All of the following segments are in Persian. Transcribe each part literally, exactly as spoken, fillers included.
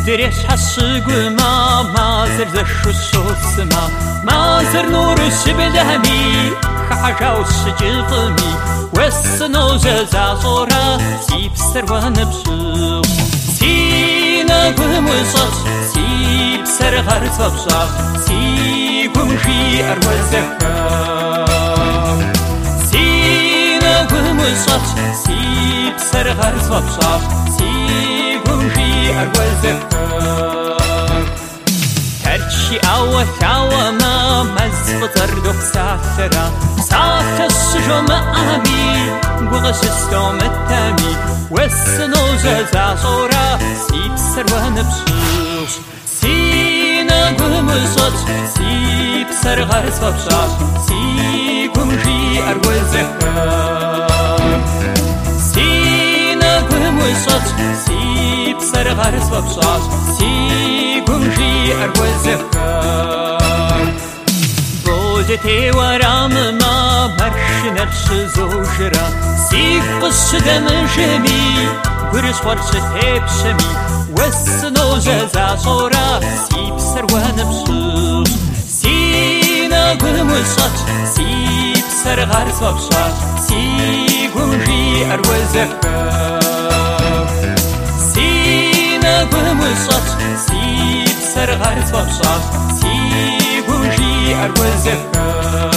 درش حشقما مازر زشوشوسما مازر نور شبلهمي خحجاو شجفمي وسنو جزازورا سيب سروان بشو سينا قمصص سيب سرغر صبصاص سيقوم في أروزكا سينا قمصص سيب سرغر صبصاص سيقوم في أروزكا هرشي أوى ثاوى ما مزفطر دوك ساثرا ساث السجم أمي بغش استوم التامي والسنو جزا صورا سيب سروان بشوش سينا قمصت سيب سرغر صبشاش سيقوم في أروزكا سينا قمصت سيب سرغر صبشاش سيقوم في أروزكا بوجتي ورام ما مرش نرش زوجرا سيف قش دم جمي قرش ورش تيب شمي والسنو جزا صورا سيب سروان بشوش سينا قمصت سيب سرغر صبشاش سيقوم في أروزكا سينا قمصت سيب سرغر صبشاش سيقوم في أروزكا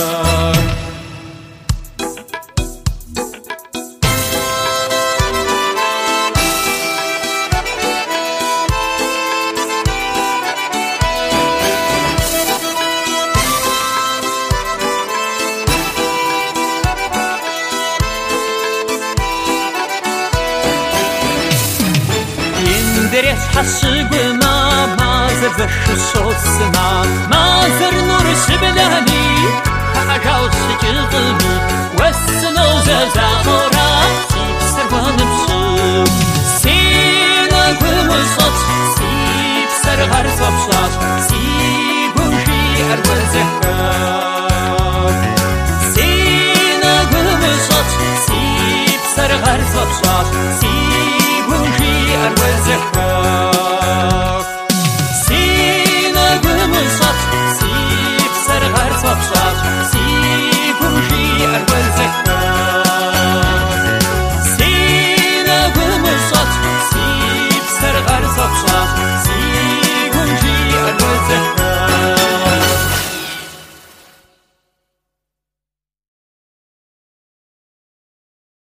درس حشقما مازر زشوشوسما مازر نور شبلهمي خحجاو شجفمي والسنو جزا صورا سيب سروان بشو سينا قمصت سيب سرغر صبشاش سيقوم في أروزكا سينا قمصت سيب سرغر صبشاش